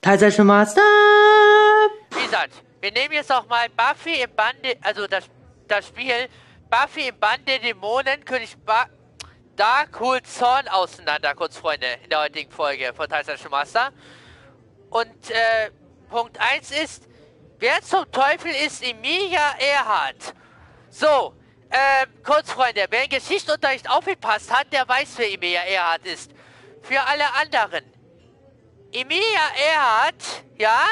Teilzeit Master. Wie gesagt, wir nehmen jetzt auch mal Buffy im Bande, also das Spiel Buffy im Band der Dämonen, König Darkhold Zorn auseinander, kurz Freunde, in der heutigen Folge von Teilzeit Master. Und Punkt 1 ist, wer zum Teufel ist Emilia Earhart? So, kurz Freunde, wer in Geschichtsunterricht aufgepasst hat, der weiß, wer Emilia Earhart ist. Für alle anderen. Emilia Earhart, ja,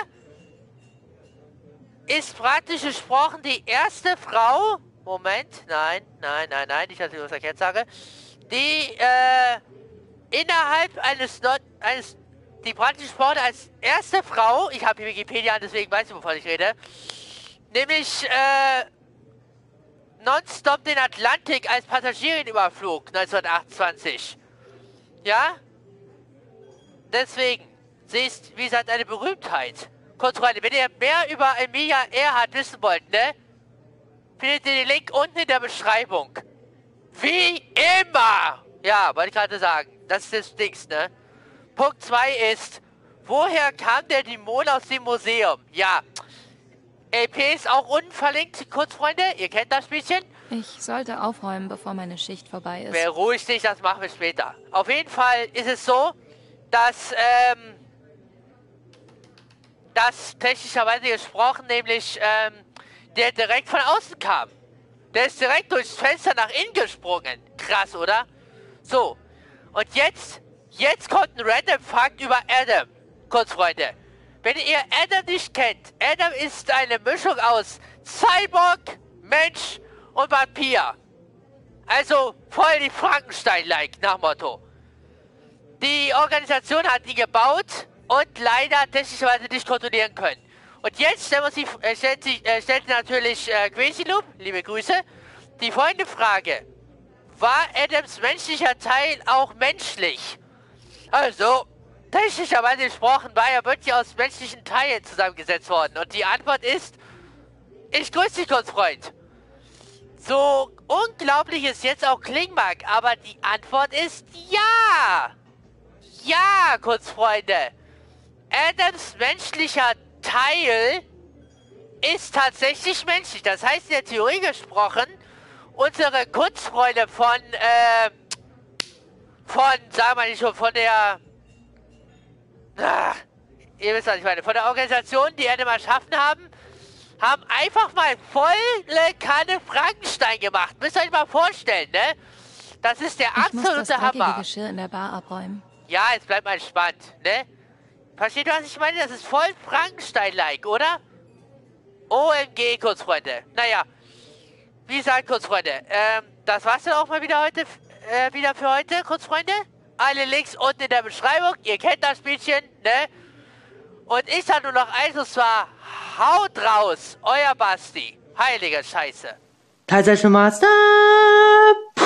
ist praktisch gesprochen die erste Frau, Moment, nein, nicht, dass ich was verkehrt sage, die, innerhalb die praktisch gesprochen als erste Frau, ich habe die Wikipedia an, deswegen weiß ich, wovon ich rede, nämlich, nonstop den Atlantik als Passagierin überflog, 1928. Ja? Deswegen, sie ist, wie gesagt, eine Berühmtheit. Kurz Freunde, wenn ihr mehr über Emilia Earhart wissen wollt, ne? Findet ihr den Link unten in der Beschreibung. Wie immer! Ja, wollte ich gerade sagen. Das ist das Dings, ne? Punkt 2 ist, woher kam der Dämon aus dem Museum? Ja. LP ist auch unten verlinkt, kurz Freunde. Ihr kennt das Spielchen. Ich sollte aufräumen, bevor meine Schicht vorbei ist. Beruhigt dich, das machen wir später. Auf jeden Fall ist es so, dass, das technischerweise gesprochen, nämlich, der direkt von außen kam. Der ist direkt durchs Fenster nach innen gesprungen. Krass, oder? So. Und jetzt kommt ein Random Fakt über Adam. Kurz, Freunde. Wenn ihr Adam nicht kennt, Adam ist eine Mischung aus Cyborg, Mensch und Vampir. Also voll die Frankenstein-like, nach Motto. Die Organisation hat die gebaut und leider technischerweise nicht kontrollieren können. Und jetzt stellt natürlich Crazy Loop, liebe Grüße, die folgende Frage. War Adams menschlicher Teil auch menschlich? Also, technischerweise gesprochen war er wirklich aus menschlichen Teilen zusammengesetzt worden. Und die Antwort ist, ich grüße dich kurz, Freund. So unglaublich es jetzt auch klingen mag, aber die Antwort ist ja. Ja, kurz, Freunde. Adams menschlicher Teil ist tatsächlich menschlich. Das heißt, in der Theorie gesprochen, unsere Kunstfreunde sagen wir nicht schon, von der, ihr wisst, was ich meine, von der Organisation, die Adam erschaffen haben einfach mal volle Kanne Frankenstein gemacht. Müsst ihr euch mal vorstellen, ne? Das ist der absolute Hammer. Ich muss das dreckige Geschirr in der Bar abräumen. Ja, jetzt bleibt mal entspannt, ne? Versteht ihr, was ich meine? Das ist voll Frankenstein-like, oder? OMG, Kurzfreunde. Naja, wie gesagt, Kurzfreunde, das war's dann auch mal wieder für heute, Kurzfreunde. Alle Links unten in der Beschreibung. Ihr kennt das Spielchen, ne? Und ich sag nur noch eins, und zwar, haut raus, euer Basti. Heilige Scheiße. Teilzeit Master.